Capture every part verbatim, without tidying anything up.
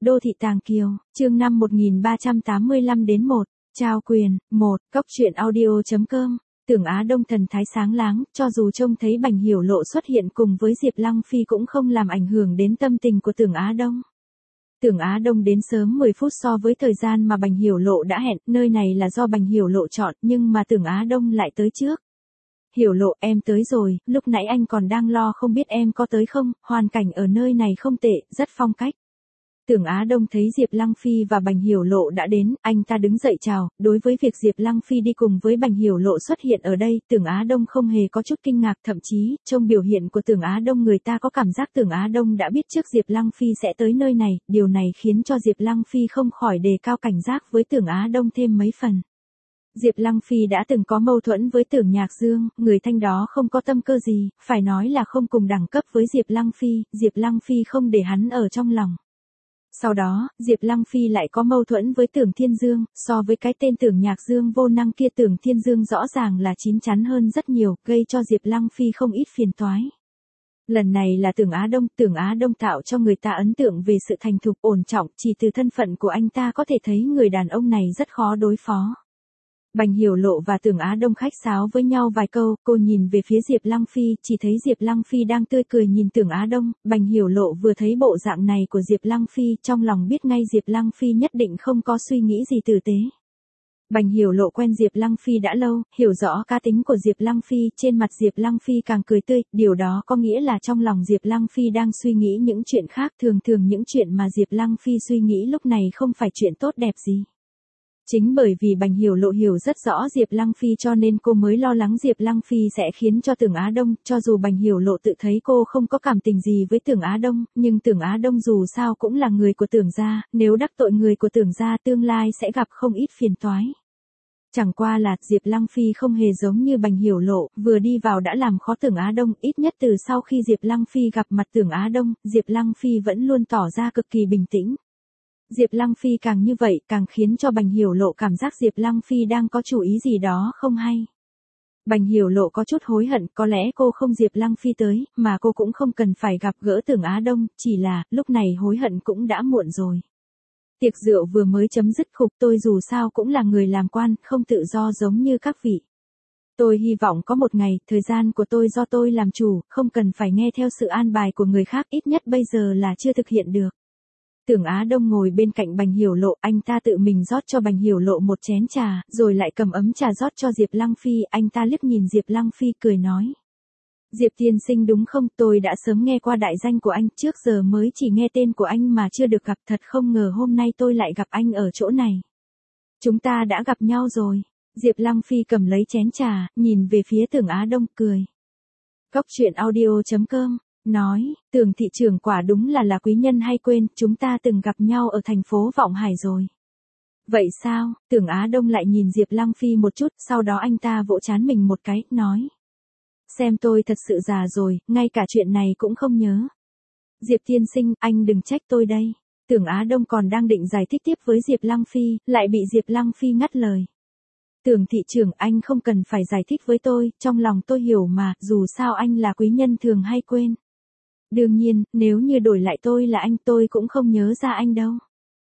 Đô thị Tàng Kiều, chương năm một nghìn ba trăm tám mươi lăm đến một, trao quyền, một, góc truyện audio.com, Tưởng Á Đông thần thái sáng láng, cho dù trông thấy Bành Hiểu Lộ xuất hiện cùng với Diệp Lăng Phi cũng không làm ảnh hưởng đến tâm tình của Tưởng Á Đông. Tưởng Á Đông đến sớm mười phút so với thời gian mà Bành Hiểu Lộ đã hẹn, nơi này là do Bành Hiểu Lộ chọn, nhưng mà Tưởng Á Đông lại tới trước. Hiểu Lộ, em tới rồi, lúc nãy anh còn đang lo không biết em có tới không, hoàn cảnh ở nơi này không tệ, rất phong cách. Tưởng Á Đông thấy Diệp Lăng Phi và Bành Hiểu Lộ đã đến, anh ta đứng dậy chào, đối với việc Diệp Lăng Phi đi cùng với Bành Hiểu Lộ xuất hiện ở đây, Tưởng Á Đông không hề có chút kinh ngạc, thậm chí, trong biểu hiện của Tưởng Á Đông người ta có cảm giác Tưởng Á Đông đã biết trước Diệp Lăng Phi sẽ tới nơi này, điều này khiến cho Diệp Lăng Phi không khỏi đề cao cảnh giác với Tưởng Á Đông thêm mấy phần. Diệp Lăng Phi đã từng có mâu thuẫn với Tưởng Nhạc Dương, người thanh đó không có tâm cơ gì, phải nói là không cùng đẳng cấp với Diệp Lăng Phi, Diệp Lăng Phi không để hắn ở trong lòng. Sau đó, Diệp Lăng Phi lại có mâu thuẫn với Tưởng Thiên Dương, so với cái tên Tưởng Nhạc Dương vô năng kia Tưởng Thiên Dương rõ ràng là chín chắn hơn rất nhiều, gây cho Diệp Lăng Phi không ít phiền toái. Lần này là Tưởng Á Đông, Tưởng Á Đông tạo cho người ta ấn tượng về sự thành thục ổn trọng, chỉ từ thân phận của anh ta có thể thấy người đàn ông này rất khó đối phó. Bành Hiểu Lộ và Tưởng Á Đông khách sáo với nhau vài câu, cô nhìn về phía Diệp Lăng Phi, chỉ thấy Diệp Lăng Phi đang tươi cười nhìn Tưởng Á Đông, Bành Hiểu Lộ vừa thấy bộ dạng này của Diệp Lăng Phi, trong lòng biết ngay Diệp Lăng Phi nhất định không có suy nghĩ gì tử tế. Bành Hiểu Lộ quen Diệp Lăng Phi đã lâu, hiểu rõ cá tính của Diệp Lăng Phi, trên mặt Diệp Lăng Phi càng cười tươi, điều đó có nghĩa là trong lòng Diệp Lăng Phi đang suy nghĩ những chuyện khác, thường thường những chuyện mà Diệp Lăng Phi suy nghĩ lúc này không phải chuyện tốt đẹp gì. Chính bởi vì Bành Hiểu Lộ hiểu rất rõ Diệp Lăng Phi cho nên cô mới lo lắng Diệp Lăng Phi sẽ khiến cho Tưởng Á Đông, cho dù Bành Hiểu Lộ tự thấy cô không có cảm tình gì với Tưởng Á Đông, nhưng Tưởng Á Đông dù sao cũng là người của Tưởng gia, nếu đắc tội người của Tưởng gia tương lai sẽ gặp không ít phiền toái. Chẳng qua là Diệp Lăng Phi không hề giống như Bành Hiểu Lộ, vừa đi vào đã làm khó Tưởng Á Đông, ít nhất từ sau khi Diệp Lăng Phi gặp mặt Tưởng Á Đông, Diệp Lăng Phi vẫn luôn tỏ ra cực kỳ bình tĩnh. Diệp Lăng Phi càng như vậy, càng khiến cho Bành Hiểu Lộ cảm giác Diệp Lăng Phi đang có chủ ý gì đó không hay. Bành Hiểu Lộ có chút hối hận, có lẽ cô không Diệp Lăng Phi tới, mà cô cũng không cần phải gặp gỡ Tưởng Á Đông, chỉ là, lúc này hối hận cũng đã muộn rồi. Tiệc rượu vừa mới chấm dứt khục, tôi dù sao cũng là người làm quan, không tự do giống như các vị. Tôi hy vọng có một ngày, thời gian của tôi do tôi làm chủ, không cần phải nghe theo sự an bài của người khác, ít nhất bây giờ là chưa thực hiện được. Tưởng Á Đông ngồi bên cạnh Bành Hiểu Lộ, anh ta tự mình rót cho Bành Hiểu Lộ một chén trà, rồi lại cầm ấm trà rót cho Diệp Lăng Phi, anh ta liếc nhìn Diệp Lăng Phi cười nói. Diệp tiên sinh đúng không, tôi đã sớm nghe qua đại danh của anh, trước giờ mới chỉ nghe tên của anh mà chưa được gặp, thật không ngờ hôm nay tôi lại gặp anh ở chỗ này. Chúng ta đã gặp nhau rồi. Diệp Lăng Phi cầm lấy chén trà, nhìn về phía Tưởng Á Đông, cười. Góc truyện audio.com nói, Tưởng thị trưởng quả đúng là là quý nhân hay quên, chúng ta từng gặp nhau ở thành phố Vọng Hải rồi. Vậy sao? Tưởng Á Đông lại nhìn Diệp Lăng Phi một chút, sau đó anh ta vỗ trán mình một cái, nói. Xem tôi thật sự già rồi, ngay cả chuyện này cũng không nhớ. Diệp tiên sinh, anh đừng trách tôi đây. Tưởng Á Đông còn đang định giải thích tiếp với Diệp Lăng Phi, lại bị Diệp Lăng Phi ngắt lời. Tưởng thị trưởng, anh không cần phải giải thích với tôi, trong lòng tôi hiểu mà, dù sao anh là quý nhân thường hay quên. Đương nhiên, nếu như đổi lại tôi là anh tôi cũng không nhớ ra anh đâu.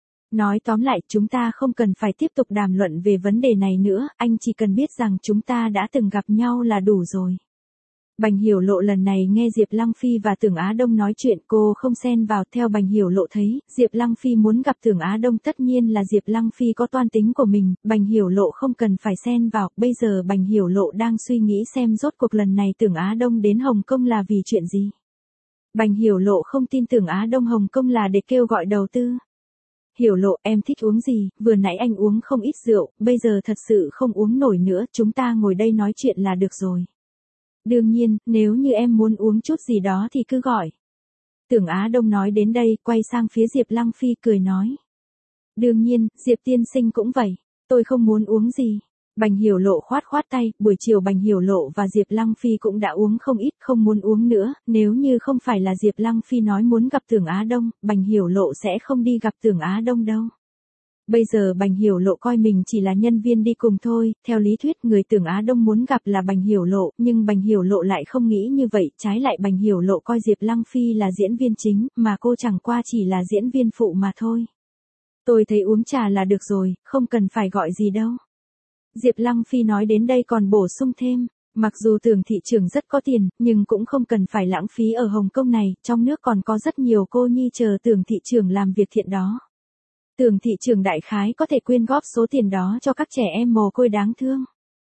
Nói tóm lại, chúng ta không cần phải tiếp tục đàm luận về vấn đề này nữa, anh chỉ cần biết rằng chúng ta đã từng gặp nhau là đủ rồi. Bành Hiểu Lộ lần này nghe Diệp Lăng Phi và Tưởng Á Đông nói chuyện, cô không xen vào, theo Bành Hiểu Lộ thấy, Diệp Lăng Phi muốn gặp Tưởng Á Đông tất nhiên là Diệp Lăng Phi có toan tính của mình, Bành Hiểu Lộ không cần phải xen vào, bây giờ Bành Hiểu Lộ đang suy nghĩ xem rốt cuộc lần này Tưởng Á Đông đến Hồng Kông là vì chuyện gì. Bành Hiểu Lộ không tin Tưởng Á Đông Hồng Kông là để kêu gọi đầu tư. Hiểu Lộ, em thích uống gì, vừa nãy anh uống không ít rượu, bây giờ thật sự không uống nổi nữa, chúng ta ngồi đây nói chuyện là được rồi. Đương nhiên, nếu như em muốn uống chút gì đó thì cứ gọi. Tưởng Á Đông nói đến đây, quay sang phía Diệp Lăng Phi cười nói. Đương nhiên, Diệp tiên sinh cũng vậy, tôi không muốn uống gì. Bành Hiểu Lộ khoát khoát tay, buổi chiều Bành Hiểu Lộ và Diệp Lăng Phi cũng đã uống không ít, không muốn uống nữa, nếu như không phải là Diệp Lăng Phi nói muốn gặp Tưởng Á Đông, Bành Hiểu Lộ sẽ không đi gặp Tưởng Á Đông đâu. Bây giờ Bành Hiểu Lộ coi mình chỉ là nhân viên đi cùng thôi, theo lý thuyết người Tưởng Á Đông muốn gặp là Bành Hiểu Lộ, nhưng Bành Hiểu Lộ lại không nghĩ như vậy, trái lại Bành Hiểu Lộ coi Diệp Lăng Phi là diễn viên chính, mà cô chẳng qua chỉ là diễn viên phụ mà thôi. Tôi thấy uống trà là được rồi, không cần phải gọi gì đâu. Diệp Lăng Phi nói đến đây còn bổ sung thêm, mặc dù Tưởng thị trưởng rất có tiền, nhưng cũng không cần phải lãng phí ở Hồng Kông này, trong nước còn có rất nhiều cô nhi chờ Tưởng thị trưởng làm việc thiện đó. Tưởng thị trưởng đại khái có thể quyên góp số tiền đó cho các trẻ em mồ côi đáng thương.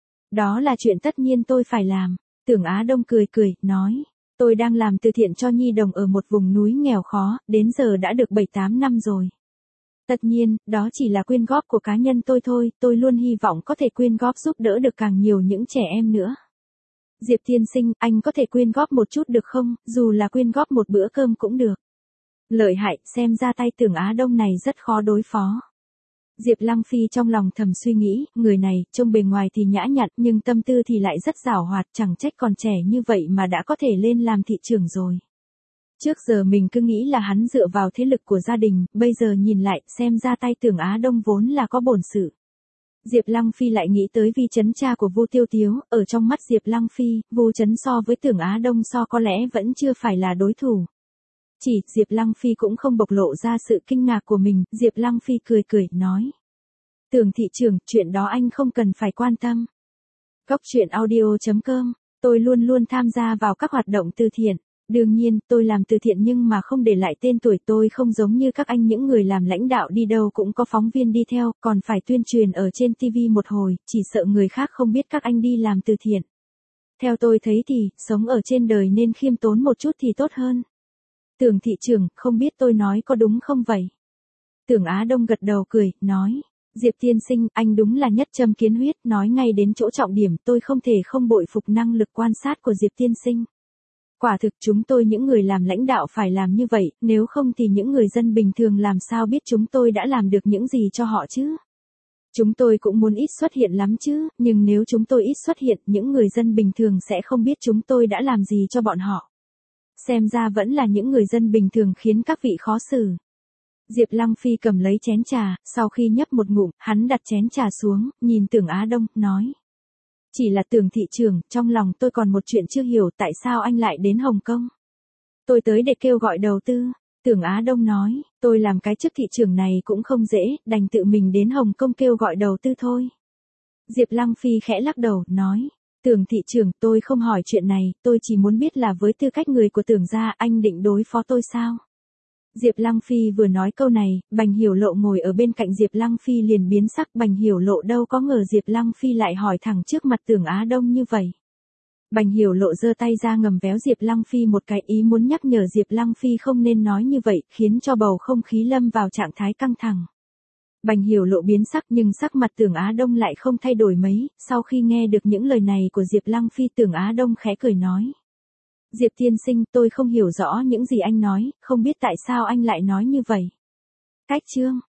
Đó là chuyện tất nhiên tôi phải làm. Tưởng Á Đông cười cười, nói, tôi đang làm từ thiện cho nhi đồng ở một vùng núi nghèo khó, đến giờ đã được bảy tám năm rồi. Tất nhiên, đó chỉ là quyên góp của cá nhân tôi thôi, tôi luôn hy vọng có thể quyên góp giúp đỡ được càng nhiều những trẻ em nữa. Diệp tiên sinh, anh có thể quyên góp một chút được không, dù là quyên góp một bữa cơm cũng được. Lợi hại, xem ra tay Tưởng Á Đông này rất khó đối phó. Diệp Lăng Phi trong lòng thầm suy nghĩ, người này, trông bề ngoài thì nhã nhặn nhưng tâm tư thì lại rất giảo hoạt, chẳng trách còn trẻ như vậy mà đã có thể lên làm thị trưởng rồi. Trước giờ mình cứ nghĩ là hắn dựa vào thế lực của gia đình, bây giờ nhìn lại, xem ra tay Tưởng Á Đông vốn là có bổn sự. Diệp Lăng Phi lại nghĩ tới Vi Chấn cha của Vu Tiêu Tiếu, ở trong mắt Diệp Lăng Phi, Vu Chấn so với Tưởng Á Đông so có lẽ vẫn chưa phải là đối thủ. Chỉ, Diệp Lăng Phi cũng không bộc lộ ra sự kinh ngạc của mình, Diệp Lăng Phi cười cười, nói. Tưởng thị trưởng, chuyện đó anh không cần phải quan tâm. Cốc truyện audio chấm com, tôi luôn luôn tham gia vào các hoạt động từ thiện. Đương nhiên, tôi làm từ thiện nhưng mà không để lại tên tuổi, tôi không giống như các anh những người làm lãnh đạo đi đâu cũng có phóng viên đi theo, còn phải tuyên truyền ở trên ti vi một hồi, chỉ sợ người khác không biết các anh đi làm từ thiện. Theo tôi thấy thì, sống ở trên đời nên khiêm tốn một chút thì tốt hơn. Tưởng thị trưởng, không biết tôi nói có đúng không vậy? Tưởng Á Đông gật đầu cười, nói. Diệp tiên sinh, anh đúng là nhất châm kiến huyết, nói ngay đến chỗ trọng điểm, tôi không thể không bội phục năng lực quan sát của Diệp tiên sinh. Quả thực chúng tôi những người làm lãnh đạo phải làm như vậy, nếu không thì những người dân bình thường làm sao biết chúng tôi đã làm được những gì cho họ chứ? Chúng tôi cũng muốn ít xuất hiện lắm chứ, nhưng nếu chúng tôi ít xuất hiện, những người dân bình thường sẽ không biết chúng tôi đã làm gì cho bọn họ. Xem ra vẫn là những người dân bình thường khiến các vị khó xử. Diệp Lăng Phi cầm lấy chén trà, sau khi nhấp một ngụm, hắn đặt chén trà xuống, nhìn Tưởng Á Đông, nói. Chỉ là Tưởng thị trưởng, trong lòng tôi còn một chuyện chưa hiểu, tại sao anh lại đến Hồng Kông? Tôi tới để kêu gọi đầu tư. Tưởng Á Đông nói, tôi làm cái chức thị trưởng này cũng không dễ, đành tự mình đến Hồng Kông kêu gọi đầu tư thôi. Diệp Lăng Phi khẽ lắc đầu, nói. Tưởng thị trưởng, tôi không hỏi chuyện này, tôi chỉ muốn biết là với tư cách người của Tưởng gia, anh định đối phó tôi sao? Diệp Lăng Phi vừa nói câu này, Bành Hiểu Lộ ngồi ở bên cạnh Diệp Lăng Phi liền biến sắc, Bành Hiểu Lộ đâu có ngờ Diệp Lăng Phi lại hỏi thẳng trước mặt Tưởng Á Đông như vậy. Bành Hiểu Lộ giơ tay ra ngầm véo Diệp Lăng Phi một cái, ý muốn nhắc nhở Diệp Lăng Phi không nên nói như vậy, khiến cho bầu không khí lâm vào trạng thái căng thẳng. Bành Hiểu Lộ biến sắc nhưng sắc mặt Tưởng Á Đông lại không thay đổi mấy, sau khi nghe được những lời này của Diệp Lăng Phi, Tưởng Á Đông khẽ cười nói. Diệp tiên sinh, tôi không hiểu rõ những gì anh nói, không biết tại sao anh lại nói như vậy. Cách chương